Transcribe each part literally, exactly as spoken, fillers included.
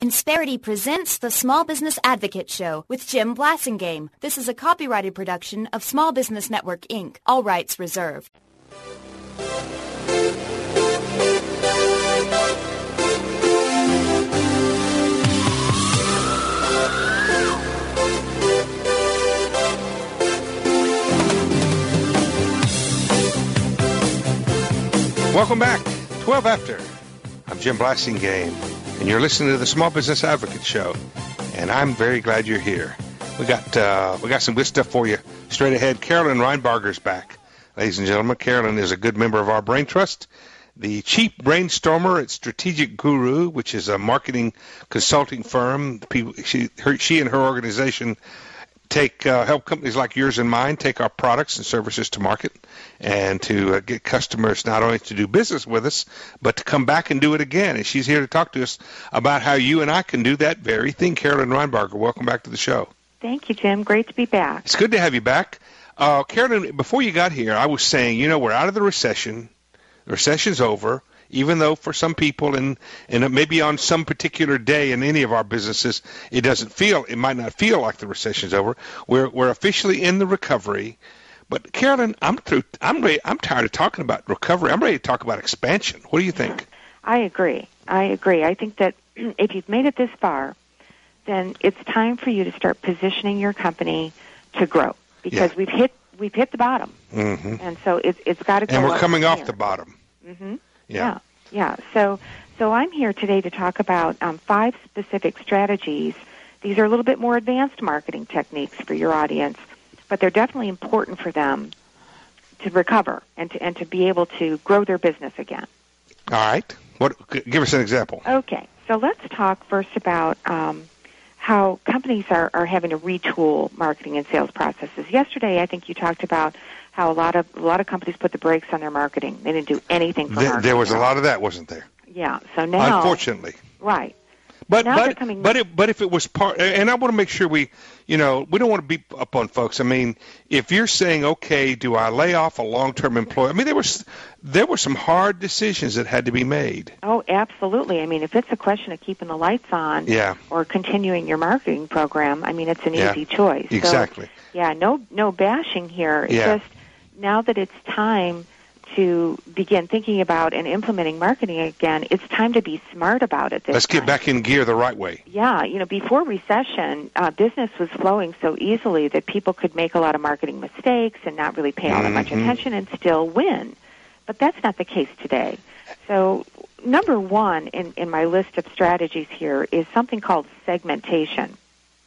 Insperity presents the Small Business Advocate Show with Jim Blasingame. This is a copyrighted production of Small Business Network, Incorporated. All rights reserved. Welcome back. twelve after. I'm Jim Blasingame, and you're listening to the Small Business Advocate Show, and I'm very glad you're here. We got uh, we got some good stuff for you straight ahead. Carolyn Reinbarger's back. Ladies and gentlemen, Carolyn is a good member of our Brain Trust, the chief brainstormer at Strategic Guru, which is a marketing consulting firm. People, she, her, she and her organization take uh, help companies like yours and mine take our products and services to market and to uh, get customers not only to do business with us, but to come back and do it again. And she's here to talk to us about how you and I can do that very thing. Carolyn Reinbarger, welcome back to the show. Thank you, Jim. Great to be back. It's good to have you back. Uh, Carolyn, before you got here, I was saying, you know, we're out of the recession. The recession's over. Even though for some people and, and maybe on some particular day in any of our businesses, it doesn't feel, it might not feel like the recession's over. We're we're officially in the recovery. But Carolyn, I'm through. I'm ready, I'm tired of talking about recovery. I'm ready to talk about expansion. What do you think? I agree. I agree. I think that if you've made it this far, then it's time for you to start positioning your company to grow because yeah. we've hit we've hit the bottom, mm-hmm. and so it's it's got to go. And we're up coming off here. the bottom. Mm-hmm. Yeah. yeah, yeah. So, so I'm here today to talk about um, five specific strategies. These are a little bit more advanced marketing techniques for your audience, but they're definitely important for them to recover and to and to be able to grow their business again. All right. What? Give us an example. Okay. So let's talk first about um, how companies are, are having to retool marketing and sales processes. Yesterday, I think you talked about how a lot of a lot of companies put the brakes on their marketing. They didn't do anything for there, marketing. There was a lot of that, wasn't there? Yeah. So now, unfortunately, right. But now but coming but it, but if it was part, and I want to make sure we, you know, we don't want to beat up on folks. I mean, if you're saying, okay, do I lay off a long-term employee? I mean, there was there were some hard decisions that had to be made. Oh, absolutely. I mean, if it's a question of keeping the lights on, yeah. or continuing your marketing program, I mean, it's an yeah. easy choice. Exactly. So, yeah. No no bashing here. It's yeah. just now that it's time to begin thinking about and implementing marketing again, it's time to be smart about it. This Let's get time. back in gear the right way. Yeah, you know, before recession, uh, business was flowing so easily that people could make a lot of marketing mistakes and not really pay all that mm-hmm. much attention and still win. But that's not the case today. So number one in, in my list of strategies here is something called segmentation.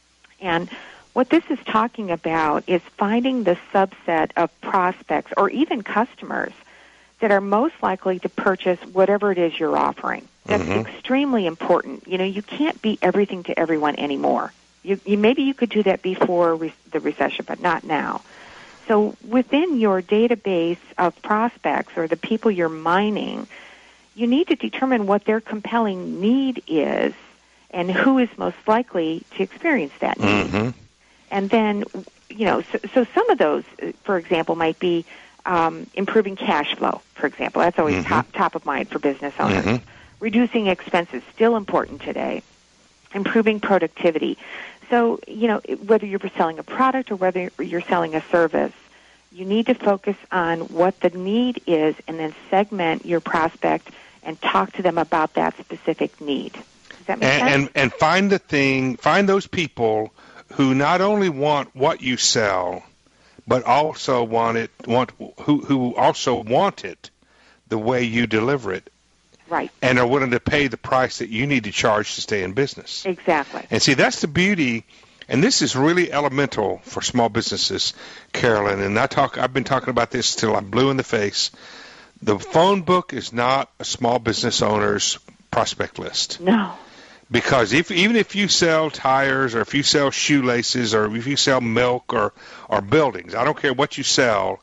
And what this is talking about is finding the subset of prospects or even customers that are most likely to purchase whatever it is you're offering. That's mm-hmm. extremely important. You know, you can't be everything to everyone anymore. You, you maybe you could do that before re- the recession, but not now. So within your database of prospects or the people you're mining, you need to determine what their compelling need is and who is most likely to experience that need. Mm-hmm. And then, you know, so, so some of those, for example, might be um, improving cash flow, for example. That's always mm-hmm. top top of mind for business owners. Mm-hmm. Reducing expenses, still important today. Improving productivity. So, you know, whether you're selling a product or whether you're selling a service, you need to focus on what the need is and then segment your prospect and talk to them about that specific need. Does that make and, sense? And, and find the thing, find those people who not only want what you sell, but also want it, want who who also want it the way you deliver it. Right. And are willing to pay the price that you need to charge to stay in business. Exactly. And see, that's the beauty, and this is really elemental for small businesses, Carolyn. And I talk, I've been talking about this till I'm blue in the face. The phone book is not a small business owner's prospect list. No. Because if even if you sell tires or if you sell shoelaces or if you sell milk or, or buildings, I don't care what you sell,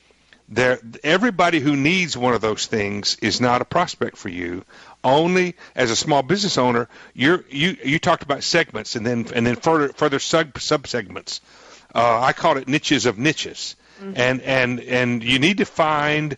there everybody who needs one of those things is not a prospect for you. Only as a small business owner, you're you you talked about segments and then and then further further sub subsegments. Uh, I call it niches of niches, mm-hmm. and and and you need to find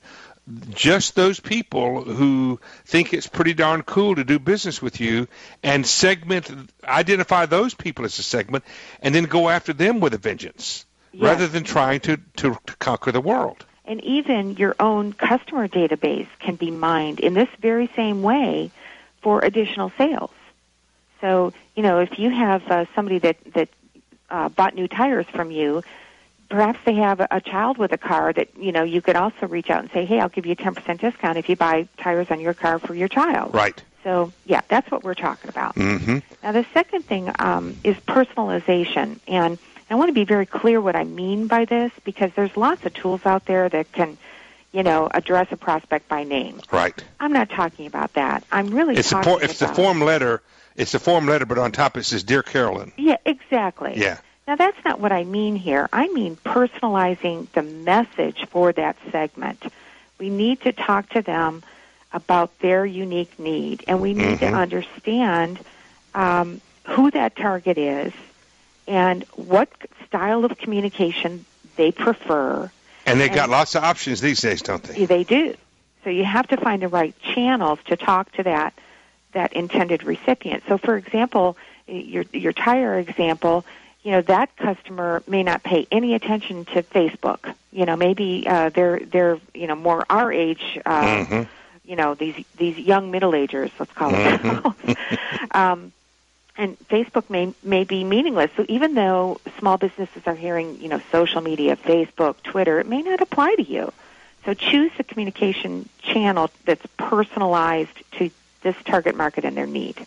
just those people who think it's pretty darn cool to do business with you, and segment, identify those people as a segment, and then go after them with a vengeance, yes. rather than trying to, to, to conquer the world. And even your own customer database can be mined in this very same way for additional sales. So, you know, if you have uh, somebody that, that uh, bought new tires from you, perhaps they have a child with a car that, you know, you could also reach out and say, hey, I'll give you a ten percent discount if you buy tires on your car for your child. Right. So, yeah, that's what we're talking about. Mm-hmm. Now, the second thing um, is personalization. And I want to be very clear what I mean by this, because there's lots of tools out there that can, you know, address a prospect by name. Right. I'm not talking about that. I'm really it's talking a about... It's a form letter. It's a form letter, but on top it says, Dear Carolyn. Yeah, exactly. Yeah. Now, that's not what I mean here. I mean personalizing the message for that segment. We need to talk to them about their unique need, and we need mm-hmm. to understand um, who that target is and what style of communication they prefer. And they've and got lots of options these days, don't they? They do. So you have to find the right channels to talk to that that intended recipient. So, for example, your your tire example, you know, that customer may not pay any attention to Facebook. You know, maybe uh, they're they're you know more our age. Uh, mm-hmm. You know, these these young middle agers, let's call it. Mm-hmm. um, and Facebook may may be meaningless. So even though small businesses are hearing, you know, social media, Facebook, Twitter, it may not apply to you. So choose the communication channel that's personalized to this target market and their need.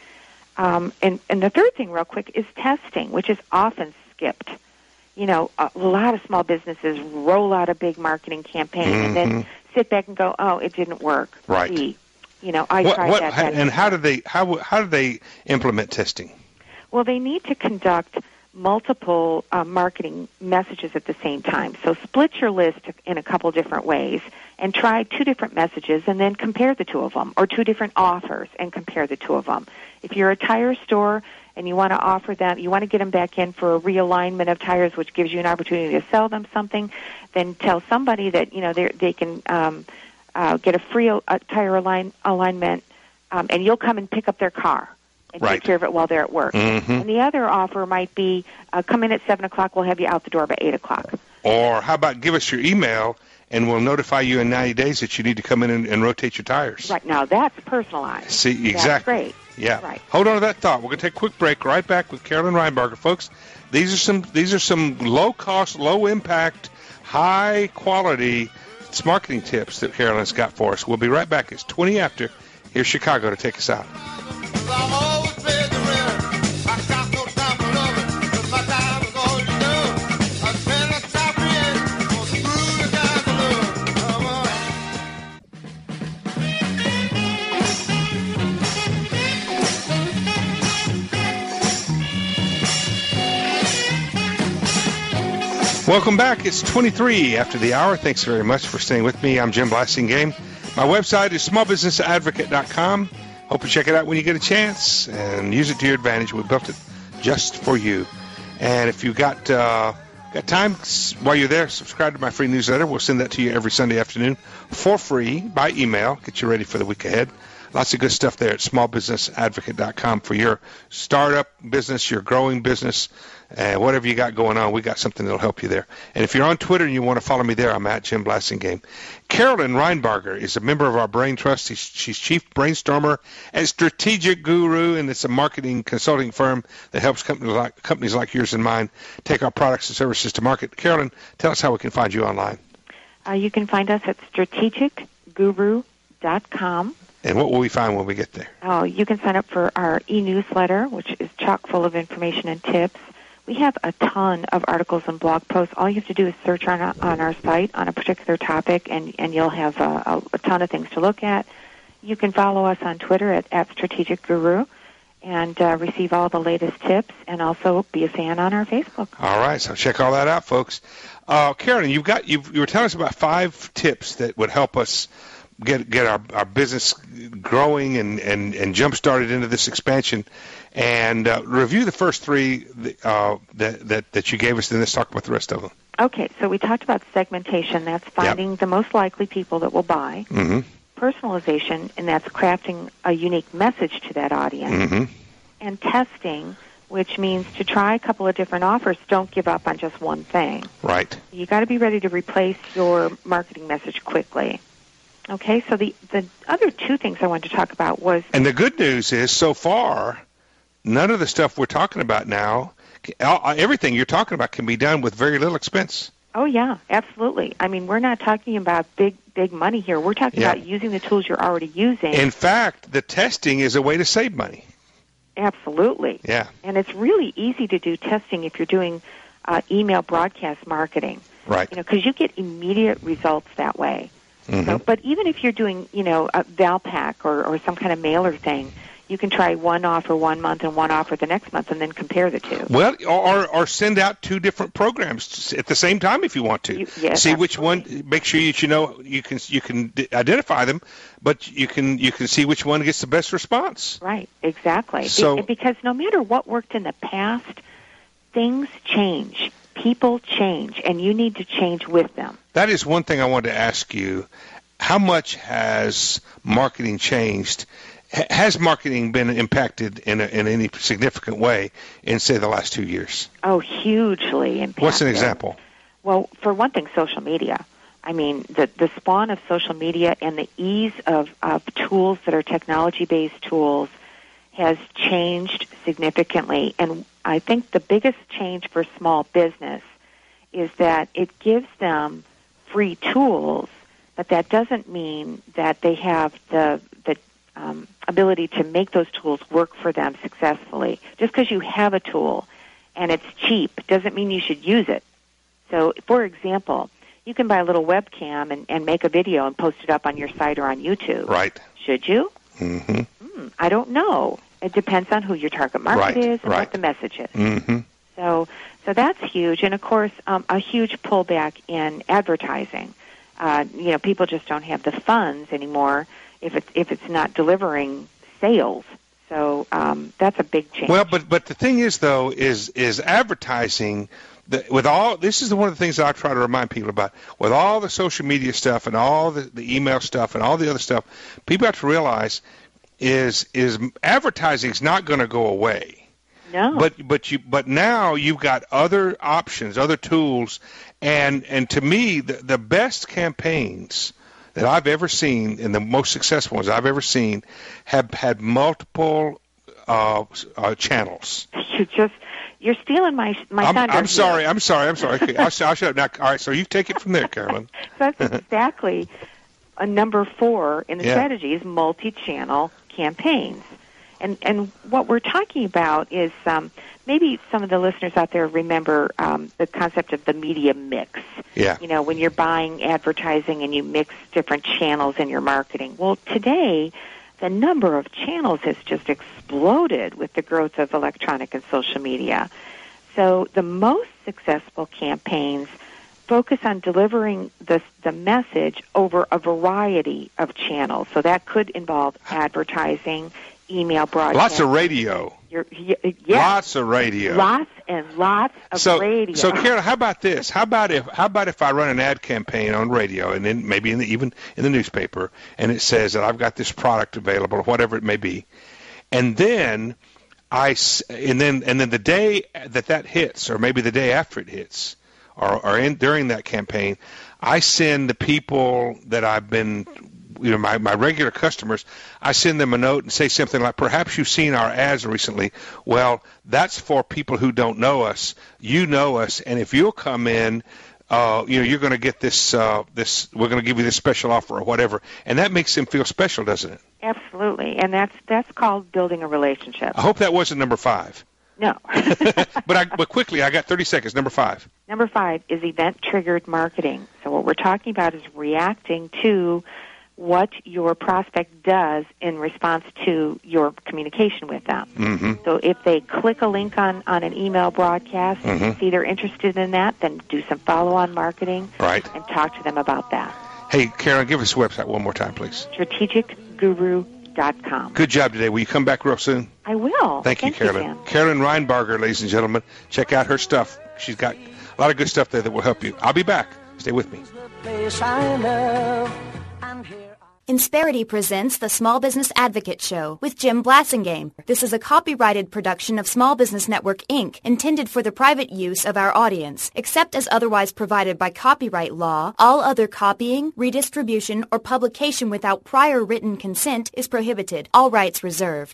Um, and, and the third thing, real quick, is testing, which is often skipped. You know, a lot of small businesses roll out a big marketing campaign mm-hmm. and then sit back and go, "Oh, it didn't work." Right. Gee, you know, I what, tried what, that. that and how do they how how do they implement testing? Well, they need to conduct multiple uh, marketing messages at the same time. So split your list in a couple different ways and try two different messages and then compare the two of them, or two different offers and compare the two of them. If you're a tire store and you want to offer them, you want to get them back in for a realignment of tires, which gives you an opportunity to sell them something, then tell somebody that, you know, they can um, uh, get a free uh, tire align, alignment, um, and you'll come and pick up their car and right. take care of it while they're at work. Mm-hmm. And the other offer might be, uh, come in at seven o'clock, we'll have you out the door by eight o'clock. Or how about give us your email, and we'll notify you in ninety days that you need to come in and, and rotate your tires. Right. Now, that's personalized. See, exactly. That's great. Yeah. Right. Hold on to that thought. We're going to take a quick break. Right back with Carolyn Reinbarger, folks. These are some these are some low-cost, low-impact, high-quality marketing tips that Carolyn's got for us. We'll be right back. It's twenty after. Here's Chicago to take us out. Welcome back. It's twenty-three after the hour. Thanks very much for staying with me. I'm Jim Blasingame. My website is small business advocate dot com. Hope you check it out when you get a chance and use it to your advantage. We built it just for you. And if you've got, uh, got time while you're there, subscribe to my free newsletter. We'll send that to you every Sunday afternoon for free by email. Get you ready for the week ahead. Lots of good stuff there at small business advocate dot com for your startup business, your growing business, and whatever you got going on. We got something that'll help you there. And if you're on Twitter and you want to follow me there, I'm at Jim Blasingame. Carolyn Reinbarger is a member of our Brain Trust. She's, she's chief brainstormer at Strategic Guru, and it's a marketing consulting firm that helps companies like, companies like yours and mine take our products and services to market. Carolyn, tell us how we can find you online. Uh, you can find us at strategic guru dot com. And what will we find when we get there? Oh, you can sign up for our e-newsletter, which is chock full of information and tips. We have a ton of articles and blog posts. All you have to do is search on, on our site on a particular topic, and, and you'll have a, a ton of things to look at. You can follow us on Twitter at, at Strategic Guru and uh, receive all the latest tips, and also be a fan on our Facebook. All right, so check all that out, folks. Uh, Carolyn, you've got you've, you were telling us about five tips that would help us get get our, our business growing and, and, and jump-started into this expansion. And uh, review the first three uh, that, that, that you gave us, then let's talk about the rest of them. Okay, so we talked about segmentation. That's finding yep. the most likely people that will buy. Mm-hmm. Personalization, and that's crafting a unique message to that audience. Mm-hmm. And testing, which means to try a couple of different offers. Don't give up on just one thing. Right. You got to be ready to replace your marketing message quickly. Okay, so the, the other two things I wanted to talk about was... And the good news is, so far, none of the stuff we're talking about now, everything you're talking about can be done with very little expense. Oh, yeah, absolutely. I mean, we're not talking about big, big money here. We're talking yeah. about using the tools you're already using. In fact, the testing is a way to save money. Absolutely. Yeah. And it's really easy to do testing if you're doing uh, email broadcast marketing. Right. You know, because you get immediate results that way. Mm-hmm. So, but even if you're doing, you know, a Valpak or, or some kind of mailer thing, you can try one offer one month and one offer the next month and then compare the two. Well, or, or send out two different programs at the same time if you want to. You, yes, see absolutely. which one. Make sure that you know you can you can identify them, but you can you can see which one gets the best response. Right. Exactly. So, Be- because no matter what worked in the past, things change. People change, and you need to change with them. That is one thing I wanted to ask you. How much has marketing changed? Has marketing been impacted in, a, in any significant way in, say, the last two years? Oh, hugely impacted. What's an example? Well, for one thing, social media. I mean, the, the spawn of social media and the ease of, of tools that are technology-based tools has changed significantly. And I think the biggest change for small business is that it gives them free tools, but that doesn't mean that they have the the um, ability to make those tools work for them successfully. Just because you have a tool and it's cheap doesn't mean you should use it. So, for example, you can buy a little webcam and, and make a video and post it up on your site or on YouTube. Right. Should you? Mm-hmm. Hmm, I don't know. It depends on who your target market right. is and right. what the message is. Mm-hmm. So, so that's huge. And, of course, um, a huge pullback in advertising. Uh, you know, people just don't have the funds anymore if it's if it's not delivering sales. So um, that's a big change. Well, but but the thing is, though, is is advertising. The, with all this is one of the things that I try to remind people about. With all the social media stuff and all the, the email stuff and all the other stuff, people have to realize is is advertising is not going to go away. No. But but you but now you've got other options, other tools, and and to me the the best campaigns that I've ever seen and the most successful ones I've ever seen have had multiple uh, uh, channels. You just you're stealing my my I'm, thunder. I'm sorry. here. I'm sorry. I'm sorry. Okay, I'll, I'll shut up now. All right. So you take it from there, Carolyn. That's exactly a number four in the Yeah. strategy is multi-channel campaigns. And and what we're talking about is um, maybe some of the listeners out there remember um, the concept of the media mix. Yeah. You know, when you're buying advertising and you mix different channels in your marketing. Well, today, the number of channels has just exploded with the growth of electronic and social media. So the most successful campaigns focus on delivering the the message over a variety of channels. So that could involve advertising, email broadcast. Lots of radio. You're, y- yeah. Lots of radio. Lots and lots of so, radio. So, Carol, how about this? How about if how about if I run an ad campaign on radio and then maybe in the, even in the newspaper, and it says that I've got this product available, or whatever it may be, and then I s- and then and then the day that that hits, or maybe the day after it hits, or, or in, during that campaign, I send the people that I've been. You know, my, my regular customers, I send them a note and say something like, perhaps you've seen our ads recently. Well, that's for people who don't know us. You know us, and if you'll come in, uh, you know, you're going to get this, uh, this, we're going to give you this special offer or whatever. And that makes them feel special, doesn't it? Absolutely, and that's that's called building a relationship. I hope that wasn't number five. No. but I, but quickly, I got thirty seconds. Number five. Number five is event-triggered marketing. So what we're talking about is reacting to what your prospect does in response to your communication with them. Mm-hmm. So if they click a link on, on an email broadcast, Mm-hmm. see they're interested in that, then do some follow-on marketing Right. and talk to them about that. Hey, Carolyn, give us the website one more time, please. strategic guru dot com. Good job today. Will you come back real soon? I will. Thank, Thank you, Carolyn. You, Carolyn Reinbarger, ladies and gentlemen. Check out her stuff. She's got a lot of good stuff there that will help you. I'll be back. Stay with me. Insperity presents the Small Business Advocate Show with Jim Blasingame. This is a copyrighted production of Small Business Network, Incorporated, intended for the private use of our audience. Except as otherwise provided by copyright law, all other copying, redistribution, or publication without prior written consent is prohibited. All rights reserved.